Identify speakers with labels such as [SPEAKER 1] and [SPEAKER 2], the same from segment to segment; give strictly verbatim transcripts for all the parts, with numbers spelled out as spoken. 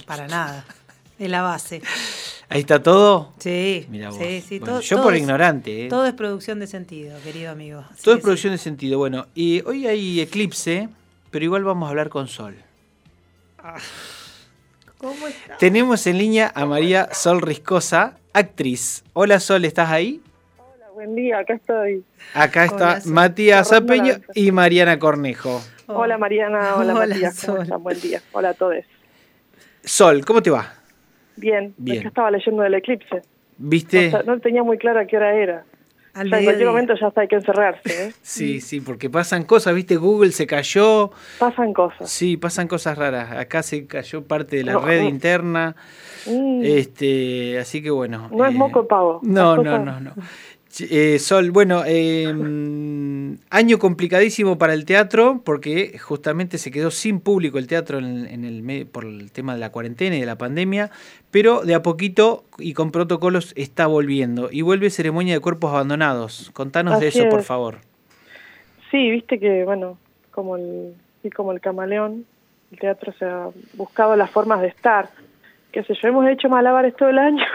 [SPEAKER 1] para nada. Es la base.
[SPEAKER 2] ¿Ahí está todo?
[SPEAKER 1] Sí,
[SPEAKER 2] Mirá vos.
[SPEAKER 1] sí, sí.
[SPEAKER 2] Bueno,
[SPEAKER 1] todo,
[SPEAKER 2] yo
[SPEAKER 1] todo
[SPEAKER 2] por
[SPEAKER 1] es,
[SPEAKER 2] ignorante. ¿eh?
[SPEAKER 1] Todo es producción de sentido, querido amigo. Así
[SPEAKER 2] Todo es
[SPEAKER 1] sí.
[SPEAKER 2] producción de sentido. Bueno, y hoy hay eclipse, pero igual vamos a hablar con Sol.
[SPEAKER 1] Ah. ¿Cómo está?
[SPEAKER 2] Tenemos en línea a María Sol Riscosa, actriz. Hola Sol, ¿estás ahí?
[SPEAKER 3] Hola, buen día, acá estoy.
[SPEAKER 2] Acá está
[SPEAKER 1] Hola, Sol.
[SPEAKER 2] Matías
[SPEAKER 3] Cerrando la
[SPEAKER 2] Apeño
[SPEAKER 3] venta.
[SPEAKER 2] y Mariana Cornejo.
[SPEAKER 1] Oh.
[SPEAKER 3] Hola Mariana, hola,
[SPEAKER 1] Hola,
[SPEAKER 3] Matías, ¿cómo
[SPEAKER 1] Sol.
[SPEAKER 3] están? Buen día. Hola a todos.
[SPEAKER 2] Sol, ¿cómo te va?
[SPEAKER 3] Bien,
[SPEAKER 2] Bien.
[SPEAKER 3] es que estaba leyendo del eclipse.
[SPEAKER 2] ¿Viste?
[SPEAKER 3] O sea, no tenía muy claro a qué hora era.
[SPEAKER 1] Al
[SPEAKER 3] Ya en cualquier
[SPEAKER 1] mediodía.
[SPEAKER 3] momento ya está, hay que encerrarse, ¿eh?
[SPEAKER 2] Sí, sí, porque pasan cosas, ¿viste? Google se cayó.
[SPEAKER 3] Pasan cosas.
[SPEAKER 2] Sí, pasan cosas raras. Acá se cayó parte de la
[SPEAKER 3] No,
[SPEAKER 2] red
[SPEAKER 3] no.
[SPEAKER 2] interna.
[SPEAKER 3] Mm,
[SPEAKER 2] Este, así que bueno.
[SPEAKER 3] no es moco de pavo.
[SPEAKER 2] No,
[SPEAKER 3] Las
[SPEAKER 2] no,
[SPEAKER 3] cosas-
[SPEAKER 2] no, no. Ch- eh, Sol, bueno, eh, mm, año complicadísimo para el teatro porque justamente se quedó sin público el teatro en, en el me- por el tema de la cuarentena y de la pandemia, pero de a poquito y con protocolos está volviendo y vuelve Ceremonia de Cuerpos Abandonados. Contanos de
[SPEAKER 3] Así
[SPEAKER 2] eso, por
[SPEAKER 3] es.
[SPEAKER 2] favor.
[SPEAKER 3] Sí, viste que, bueno, como el, sí, como el camaleón, el teatro se ha buscado las formas de estar. Qué sé yo, hemos hecho malabares todo el año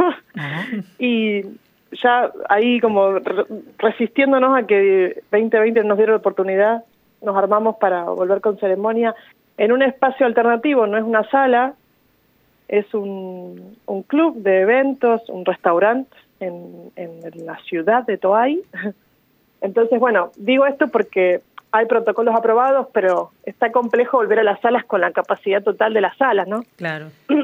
[SPEAKER 3] y ya ahí como re- resistiéndonos a que veinte veinte nos diera la oportunidad, nos armamos para volver con ceremonia en un espacio alternativo, no es una sala, es un, un club de eventos, un restaurante en, en la ciudad de Toay. Entonces, bueno, digo esto porque hay protocolos aprobados, pero está complejo volver a las salas con la capacidad total de las salas, ¿no?
[SPEAKER 1] Claro.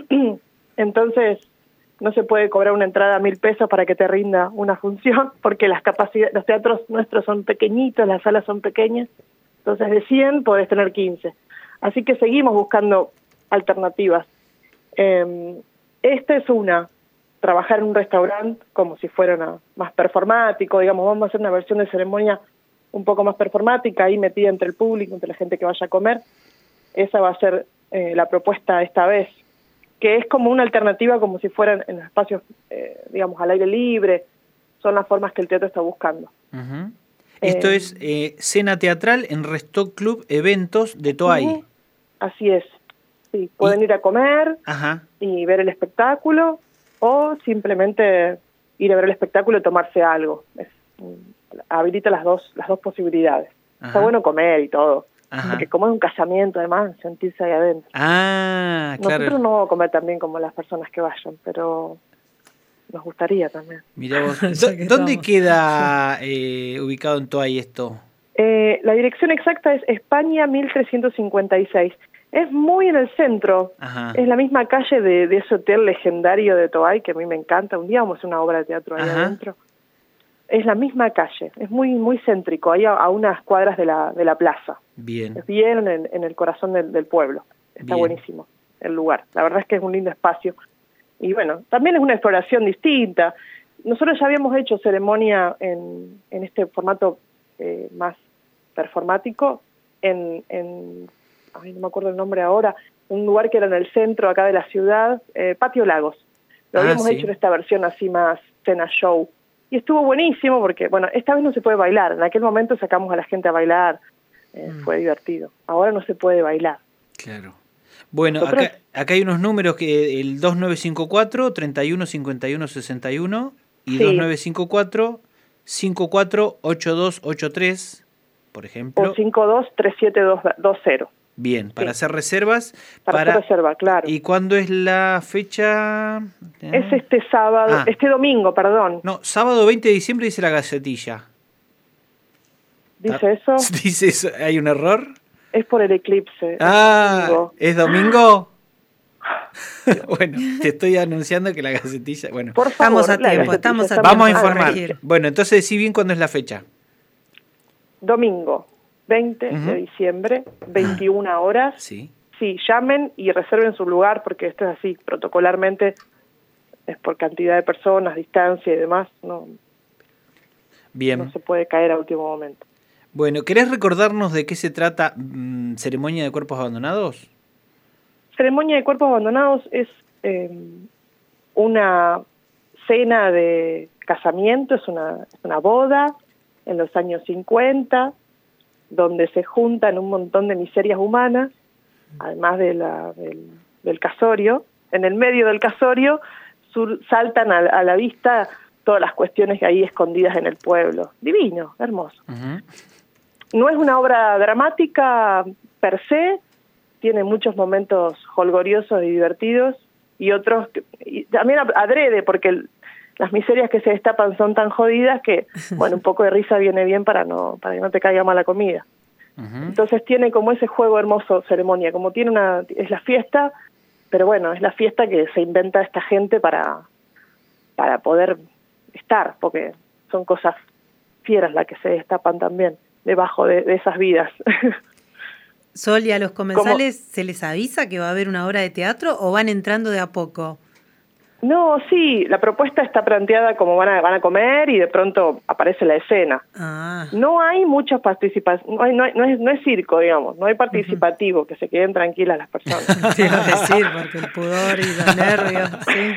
[SPEAKER 3] Entonces, no se puede cobrar una entrada a mil pesos para que te rinda una función, porque las capacidades, los teatros nuestros son pequeñitos, las salas son pequeñas, entonces de cien podés tener quince. Así que seguimos buscando alternativas. Eh, esta es una, trabajar en un restaurante como si fuera una, más performático, digamos, vamos a hacer una versión de ceremonia un poco más performática, ahí metida entre el público, entre la gente que vaya a comer. Esa va a ser eh, la propuesta esta vez, que es como una alternativa, como si fueran en los espacios, eh, digamos, al aire libre. Son las formas que el teatro está buscando.
[SPEAKER 2] Uh-huh. Esto
[SPEAKER 3] Eh,
[SPEAKER 2] es eh, cena teatral en Restock Club Eventos de Toay.
[SPEAKER 3] Uh-huh. Así es. Sí, pueden
[SPEAKER 2] Y-
[SPEAKER 3] ir a comer
[SPEAKER 2] Ajá.
[SPEAKER 3] y ver el espectáculo, o simplemente ir a ver el espectáculo y tomarse algo. Es, mm, habilita las dos las dos posibilidades.
[SPEAKER 2] Ajá.
[SPEAKER 3] Está bueno comer y todo,
[SPEAKER 2] Ajá.
[SPEAKER 3] porque como es un casamiento, además, sentirse ahí adentro.
[SPEAKER 2] Ah, claro.
[SPEAKER 3] Nosotros no vamos a comer también como las personas que vayan, pero nos gustaría también.
[SPEAKER 2] Mirá vos.
[SPEAKER 1] Ya
[SPEAKER 2] ¿Dó-
[SPEAKER 1] que
[SPEAKER 2] ¿Dónde
[SPEAKER 1] estamos.
[SPEAKER 2] queda eh, ubicado en Toay esto?
[SPEAKER 3] Eh, la dirección exacta es España mil trescientos cincuenta y seis. Es muy en el centro.
[SPEAKER 2] Ajá.
[SPEAKER 3] Es la misma calle de, de ese hotel legendario de Toay, que a mí me encanta. Un día vamos a hacer una obra de teatro ahí
[SPEAKER 2] Ajá.
[SPEAKER 3] adentro. Es la misma calle. Es muy muy céntrico, ahí a, a unas cuadras de la, de la plaza.
[SPEAKER 2] Bien.
[SPEAKER 3] Es bien en, en el corazón del, del pueblo. Está
[SPEAKER 2] Bien.
[SPEAKER 3] buenísimo el lugar. La verdad es que es un lindo espacio. Y bueno, también es una exploración distinta. Nosotros ya habíamos hecho ceremonia en, en este formato eh, más performático, en, en, ay, no me acuerdo el nombre ahora, un lugar que era en el centro acá de la ciudad, eh, Patio Lagos. Lo
[SPEAKER 2] Ah,
[SPEAKER 3] habíamos
[SPEAKER 2] sí.
[SPEAKER 3] hecho en esta versión así más cena show. Y estuvo buenísimo porque, bueno, esta vez no se puede bailar. En aquel momento sacamos a la gente a bailar, eh,
[SPEAKER 1] Mm.
[SPEAKER 3] fue divertido. Ahora no se puede bailar.
[SPEAKER 2] Claro. Bueno,
[SPEAKER 3] Nosotros-
[SPEAKER 2] acá, acá hay unos números que el dos nueve cinco cuatro, treinta y uno cincuenta y uno sesenta y uno y
[SPEAKER 3] Sí.
[SPEAKER 2] dos nueve cinco cuatro, cincuenta y cuatro ochenta y dos ochenta y tres, por ejemplo.
[SPEAKER 3] O cinco dos tres siete dos cero.
[SPEAKER 2] Bien, para
[SPEAKER 3] Sí.
[SPEAKER 2] hacer reservas.
[SPEAKER 3] Para, hacer reserva, claro.
[SPEAKER 2] ¿Y cuándo es la fecha?
[SPEAKER 3] Es este sábado,
[SPEAKER 2] Ah.
[SPEAKER 3] este domingo, perdón.
[SPEAKER 2] No, sábado veinte de diciembre dice la Gacetilla.
[SPEAKER 3] ¿Dice eso?
[SPEAKER 2] ¿Dice eso? ¿Hay un error?
[SPEAKER 3] Es por el eclipse.
[SPEAKER 2] Ah,
[SPEAKER 3] Es domingo.
[SPEAKER 2] ¿es domingo? Bueno, te estoy anunciando que la Gacetilla... Bueno,
[SPEAKER 3] Por
[SPEAKER 1] Estamos
[SPEAKER 3] favor,
[SPEAKER 1] a
[SPEAKER 3] la
[SPEAKER 1] tiempo,
[SPEAKER 3] Gacetilla
[SPEAKER 1] estamos a
[SPEAKER 3] está
[SPEAKER 2] vamos a
[SPEAKER 3] bien.
[SPEAKER 1] tiempo.
[SPEAKER 2] informar.
[SPEAKER 1] corregir.
[SPEAKER 2] Bueno, entonces decí bien cuándo es la fecha.
[SPEAKER 3] Domingo, veinte
[SPEAKER 2] Ujú.
[SPEAKER 3] de diciembre, veintiuna horas.
[SPEAKER 2] Sí.
[SPEAKER 3] Sí, llamen y reserven su lugar porque esto es así, protocolarmente, es por cantidad de personas, distancia y demás, no,
[SPEAKER 2] Bien.
[SPEAKER 3] no se puede caer a último momento.
[SPEAKER 2] Bueno, ¿querés recordarnos de qué se trata mm, Ceremonia de Cuerpos Abandonados?
[SPEAKER 3] Ceremonia de Cuerpos Abandonados es eh, una cena de casamiento, es una, es una boda en los años cincuenta, donde se juntan un montón de miserias humanas, además de la, del, del casorio, en el medio del casorio sur, saltan a, a la vista todas las cuestiones ahí escondidas en el pueblo. Divino, hermoso. Uh-huh. No es una obra dramática per se, tiene muchos momentos jolgoriosos y divertidos, y otros, y también adrede, porque el, las miserias que se destapan son tan jodidas que, bueno, un poco de risa viene bien para no para que no te caiga mala comida. Uh-huh. Entonces tiene como ese juego hermoso, ceremonia, como tiene una, es la fiesta, pero bueno, es la fiesta que se inventa esta gente para, para poder estar, porque son cosas fieras las que se destapan también debajo de, de esas vidas.
[SPEAKER 1] Sol, ¿y a los comensales ¿Cómo? se les avisa que va a haber una obra de teatro o van entrando de a poco?
[SPEAKER 3] No, sí, la propuesta está planteada como van a, van a comer y de pronto aparece la escena.
[SPEAKER 1] Ah.
[SPEAKER 3] No hay muchas participaciones, no, hay, no, hay, no, es, no es circo, digamos, no hay participativo, uh-huh. que se queden tranquilas las personas.
[SPEAKER 1] Te iba a decir, porque el pudor y los nervios,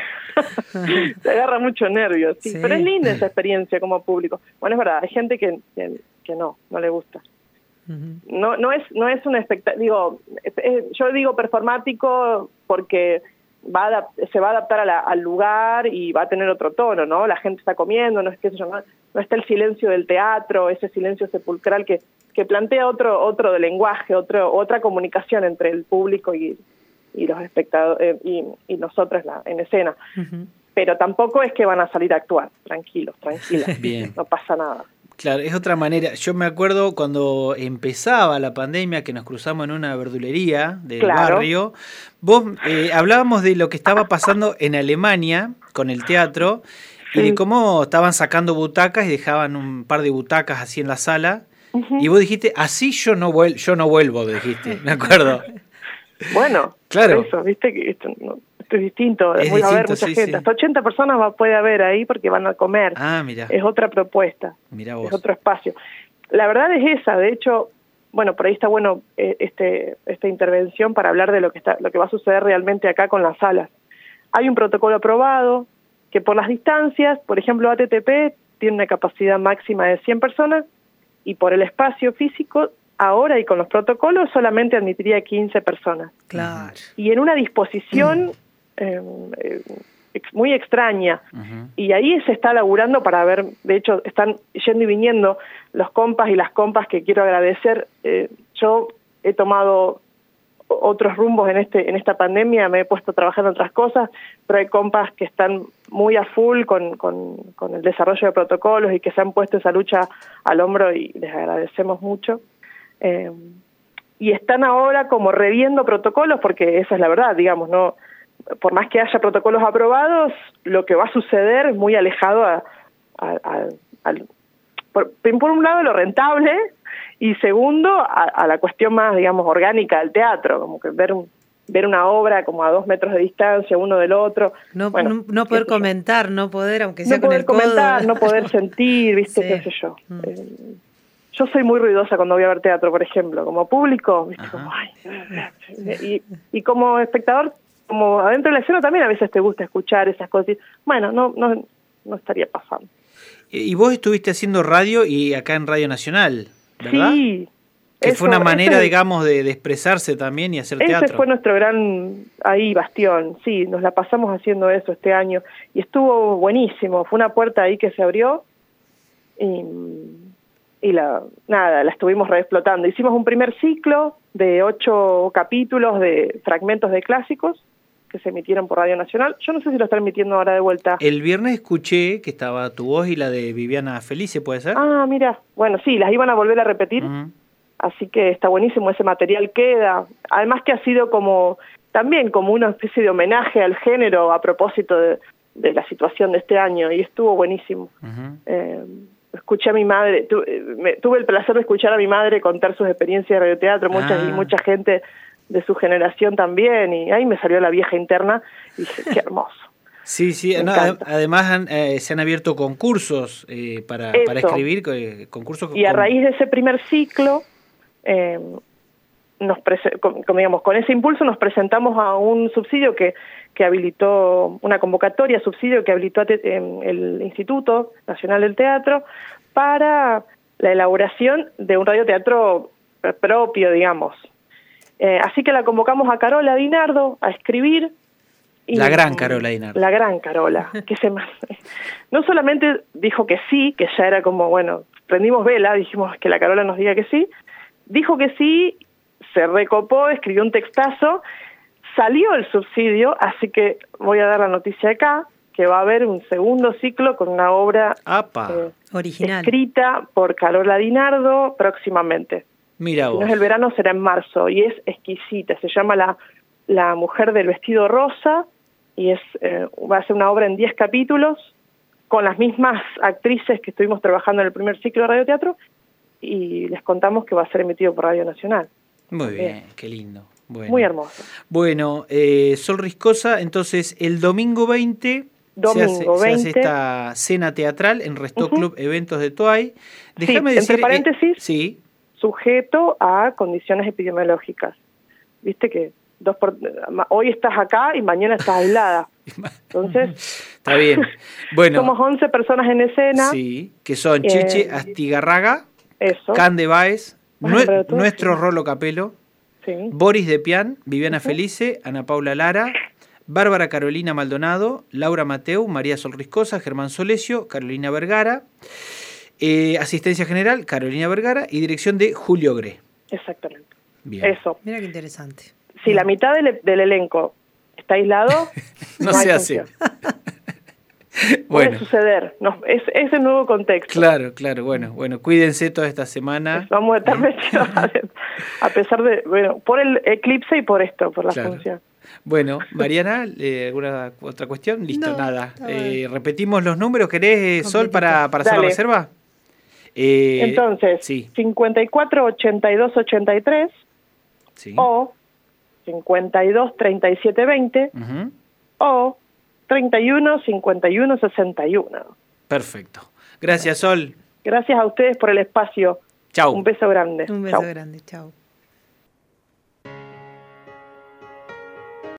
[SPEAKER 1] sí.
[SPEAKER 3] Se agarra mucho nervio, sí. sí, pero es linda esa experiencia como público. Bueno, es verdad, hay gente que, que, que no, no le gusta. Uh-huh. No, no es, no es un espectáculo, digo, es, es, yo digo performático porque va a adap- se va a adaptar a la, al lugar y va a tener otro tono, ¿no? La gente está comiendo, no es que no, no está el silencio del teatro, ese silencio sepulcral que, que plantea otro otro de lenguaje, otro otra comunicación entre el público y, y los espectadores eh, y, y nosotros la, en escena. Uh-huh. Pero tampoco es que van a salir a actuar, tranquilos, tranquilas,
[SPEAKER 2] Bien.
[SPEAKER 3] No pasa nada.
[SPEAKER 2] Claro, es otra manera. Yo me acuerdo cuando empezaba la pandemia que nos cruzamos en una verdulería del claro. barrio. Vos eh, hablábamos de lo que estaba pasando en Alemania con el teatro sí. y de cómo estaban sacando butacas y dejaban un par de butacas así en la sala. Uh-huh. Y vos dijiste, así yo no vuel- yo no vuelvo, dijiste, me acuerdo.
[SPEAKER 3] Bueno,
[SPEAKER 2] claro.
[SPEAKER 3] Eso, viste que esto, no, esto es distinto,
[SPEAKER 2] es
[SPEAKER 3] voy
[SPEAKER 2] distinto,
[SPEAKER 3] a ver mucha
[SPEAKER 2] sí,
[SPEAKER 3] gente,
[SPEAKER 2] sí.
[SPEAKER 3] hasta ochenta personas va, puede haber ahí porque van a comer.
[SPEAKER 2] Ah, mira.
[SPEAKER 3] Es otra propuesta,
[SPEAKER 2] mirá vos.
[SPEAKER 3] Es otro espacio. La verdad es esa, de hecho, bueno, por ahí está bueno eh, este esta intervención para hablar de lo que está, lo que va a suceder realmente acá con las salas. Hay un protocolo aprobado que por las distancias, por ejemplo, A T T P tiene una capacidad máxima de cien personas y por el espacio físico ahora y con los protocolos solamente admitiría quince personas.
[SPEAKER 1] Claro.
[SPEAKER 3] Y en una disposición eh, eh, muy extraña. Uh-huh. Y ahí se está laburando para ver, de hecho están yendo y viniendo los compas y las compas que quiero agradecer. Eh, yo he tomado otros rumbos en este en esta pandemia, me he puesto a trabajar en otras cosas, pero hay compas que están muy a full con, con, con el desarrollo de protocolos y que se han puesto esa lucha al hombro y les agradecemos mucho. Eh, y están ahora como reviendo protocolos porque esa es la verdad, digamos, no por más que haya protocolos aprobados, lo que va a suceder es muy alejado a, a, a, a por, por un lado lo rentable y segundo a, a la cuestión más, digamos, orgánica del teatro, como que ver un, ver una obra como a dos metros de distancia uno del otro.
[SPEAKER 1] No,
[SPEAKER 3] bueno,
[SPEAKER 1] no, no poder comentar, yo. no poder, aunque sea
[SPEAKER 3] no
[SPEAKER 1] con
[SPEAKER 3] poder
[SPEAKER 1] el codo.
[SPEAKER 3] comentar, no poder sentir, viste,
[SPEAKER 1] sí.
[SPEAKER 3] qué sé yo.
[SPEAKER 1] Mm.
[SPEAKER 3] Eh, Yo soy muy ruidosa cuando voy a ver teatro, por ejemplo, como público, ¿viste? Como, ay, y, y como espectador, como adentro de la escena también a veces te gusta escuchar esas cosas. Bueno, no, no, no estaría pasando.
[SPEAKER 2] Y vos estuviste haciendo radio y acá en Radio Nacional, ¿verdad?
[SPEAKER 3] Sí.
[SPEAKER 2] Que
[SPEAKER 3] eso,
[SPEAKER 2] fue una manera,
[SPEAKER 3] ese,
[SPEAKER 2] digamos, de, de expresarse también y hacer teatro.
[SPEAKER 3] Ese fue nuestro gran, ahí, bastión. Sí, nos la pasamos haciendo eso este año. Y estuvo buenísimo. Fue una puerta ahí que se abrió y... y la nada, la estuvimos reexplotando. Hicimos un primer ciclo de ocho capítulos de fragmentos de clásicos que se emitieron por Radio Nacional. Yo no sé si lo están emitiendo ahora de vuelta.
[SPEAKER 2] El viernes escuché que estaba tu voz y la de Viviana Felice, ¿puede ser?
[SPEAKER 3] Ah, mira, bueno, sí, las iban a volver a repetir, uh-huh. Así que está buenísimo, ese material queda. Además que ha sido como, también como una especie de homenaje al género a propósito de, de la situación de este año, y estuvo buenísimo. Uh-huh. Eh, escuché a mi madre, tu, me, tuve el placer de escuchar a mi madre contar sus experiencias de radioteatro, mucha, ah. y mucha gente de su generación también, y ahí me salió la vieja interna y dije, qué hermoso.
[SPEAKER 2] Sí, sí, no, además han, eh, se han abierto concursos eh, para, para escribir, eh, concursos.
[SPEAKER 3] Y a con... raíz de ese primer ciclo, eh, nos prese- con, con, digamos, con ese impulso nos presentamos a un subsidio que, que habilitó, una convocatoria, subsidio que habilitó eh, el Instituto Nacional del Teatro para la elaboración de un radioteatro propio, digamos. Eh, así que la convocamos a Carola Dinardo a escribir Y,
[SPEAKER 2] la gran Carola Dinardo.
[SPEAKER 3] La gran Carola, que se no solamente dijo que sí, que ya era como, bueno, prendimos vela, dijimos que la Carola nos diga que sí, dijo que sí, se recopó, escribió un textazo, salió el subsidio, así que voy a dar la noticia acá, que va a haber un segundo ciclo con una obra
[SPEAKER 1] eh, original
[SPEAKER 3] escrita por Carola Dinardo próximamente.
[SPEAKER 2] Mira vos.
[SPEAKER 3] Si no es el verano, será en marzo, y es exquisita, se llama La, la mujer del vestido rosa, y es eh, va a ser una obra en diez capítulos, con las mismas actrices que estuvimos trabajando en el primer ciclo de radioteatro, y les contamos que va a ser emitido por Radio Nacional.
[SPEAKER 2] Muy bien,
[SPEAKER 3] bien.
[SPEAKER 2] Qué lindo. Bueno.
[SPEAKER 3] Muy hermoso.
[SPEAKER 2] Bueno, eh, Sol Riscosa, entonces el domingo veinte,
[SPEAKER 3] domingo
[SPEAKER 2] se, hace,
[SPEAKER 3] veinte
[SPEAKER 2] se hace esta cena teatral en Resto uh-huh. Club Eventos de Toay. Déjame
[SPEAKER 3] sí,
[SPEAKER 2] decir,
[SPEAKER 3] entre paréntesis,
[SPEAKER 2] eh, sí.
[SPEAKER 3] sujeto a condiciones epidemiológicas. Viste que dos por, hoy estás acá y mañana estás aislada. Entonces,
[SPEAKER 2] está bien. Bueno,
[SPEAKER 3] somos once personas en escena.
[SPEAKER 2] Sí, que son Cheche eh, Astigarraga,
[SPEAKER 3] eso.
[SPEAKER 2] Can de Baez,
[SPEAKER 3] bueno,
[SPEAKER 2] nue-
[SPEAKER 3] todo,
[SPEAKER 2] nuestro
[SPEAKER 3] sí.
[SPEAKER 2] Rolo Capelo,
[SPEAKER 3] sí.
[SPEAKER 2] Boris de Pian, Viviana uh-huh. Felice, Ana Paula Lara, Bárbara Carolina Maldonado, Laura Mateu, María Sol Riscosa, Germán Solesio, Carolina Vergara, eh, asistencia general, Carolina Vergara, y dirección de Julio Gre.
[SPEAKER 3] Exactamente.
[SPEAKER 2] Bien.
[SPEAKER 3] Eso.
[SPEAKER 1] Mira qué interesante.
[SPEAKER 3] Si la mitad del, del elenco está aislado,
[SPEAKER 2] no,
[SPEAKER 3] no
[SPEAKER 2] se
[SPEAKER 3] hay
[SPEAKER 2] hace.
[SPEAKER 3] Puede
[SPEAKER 2] bueno.
[SPEAKER 3] suceder, no, es, es el nuevo contexto.
[SPEAKER 2] Claro, claro, bueno, bueno, cuídense toda esta semana.
[SPEAKER 3] Pues vamos a estar metidos, a pesar de, bueno, por el eclipse y por esto, por la claro. función.
[SPEAKER 2] Bueno, Mariana, eh, ¿alguna otra cuestión? Listo,
[SPEAKER 1] no,
[SPEAKER 2] nada. Eh, repetimos los números, ¿querés, Sol, para, para hacer
[SPEAKER 3] Dale.
[SPEAKER 2] la reserva?
[SPEAKER 3] Eh, Entonces,
[SPEAKER 2] sí.
[SPEAKER 3] cincuenta y cuatro, ochenta y dos, ochenta y tres
[SPEAKER 2] sí.
[SPEAKER 3] o cincuenta y dos, treinta y siete, veinte
[SPEAKER 2] uh-huh.
[SPEAKER 3] o treinta y uno, cincuenta y uno, sesenta y uno.
[SPEAKER 2] Perfecto. Gracias, Sol.
[SPEAKER 3] Gracias a ustedes por el espacio.
[SPEAKER 2] Chau.
[SPEAKER 3] Un beso grande.
[SPEAKER 1] Un beso
[SPEAKER 3] Chau.
[SPEAKER 1] grande. Chau.